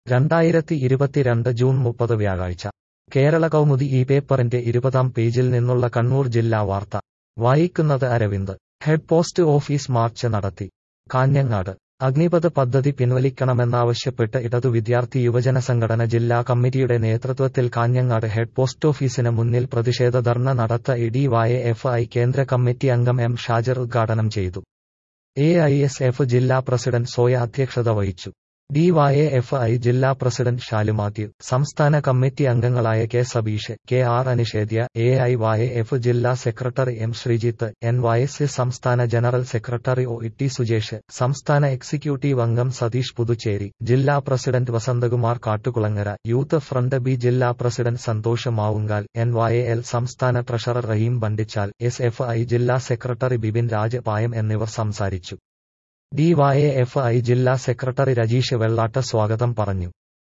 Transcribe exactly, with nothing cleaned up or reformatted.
രണ്ടായിരത്തി ഇരുപത്തിരണ്ട് ജൂൺ മുപ്പത് വ്യാഴാഴ്ച കേരള കൗമുദി ഈ പേപ്പറിന്റെ ഇരുപതാം പേജിൽ നിന്നുള്ള കണ്ണൂർ ജില്ലാ വാർത്ത വായിക്കുന്നത് Aravind. Head post office march നടത്തി. കാഞ്ഞങ്ങാട് അഗ്നിപഥ് പദ്ധതി പിൻവലിക്കണമെന്നാവശ്യപ്പെട്ട് ഇടതു വിദ്യാർത്ഥി യുവജന സംഘടന ജില്ലാ കമ്മിറ്റിയുടെ നേതൃത്വത്തിൽ കാഞ്ഞങ്ങാട് ഹെഡ് പോസ്റ്റോഫീസിന് മുന്നിൽ പ്രതിഷേധ ധർണ നടത്ത ഡി വൈ എഫ് ഐ കേന്ദ്ര കമ്മിറ്റി അംഗം എം ഷാജർ ഉദ്ഘാടനം ചെയ്തു. എ ഐ എസ് എഫ് ജില്ലാ പ്രസിഡന്റ് സോയ അധ്യക്ഷത വഹിച്ചു. ഡി വൈ എഫ് ഐ ജില്ലാ പ്രസിഡന്റ് ഷാലു മാത്യു, സംസ്ഥാന കമ്മിറ്റി അംഗങ്ങളായ K Sabeesh, K R Anishedya, A I Y F ജില്ലാ secretary M Sreejith, N Y S സംസ്ഥാന general secretary O T Sujesh, സംസ്ഥാന എക്സിക്യൂട്ടീവ് അംഗം സതീഷ് പുതുച്ചേരി, ജില്ലാ president Vasanthakumar Kattukulangara, youth front B ജില്ലാ president Santhosh Mavungal, N Y L സംസ്ഥാന treasurer Raheem Bandichal, S F I ജില്ലാ സെക്രട്ടറി ബിപിൻ രാജ് പായം എന്നിവർ സംസാരിച്ചു. ഡി വൈ എഫ് ഐ ജില്ലാ സെക്രട്ടറി രജീഷ് വെള്ളാട്ട് സ്വാഗതം പറഞ്ഞു.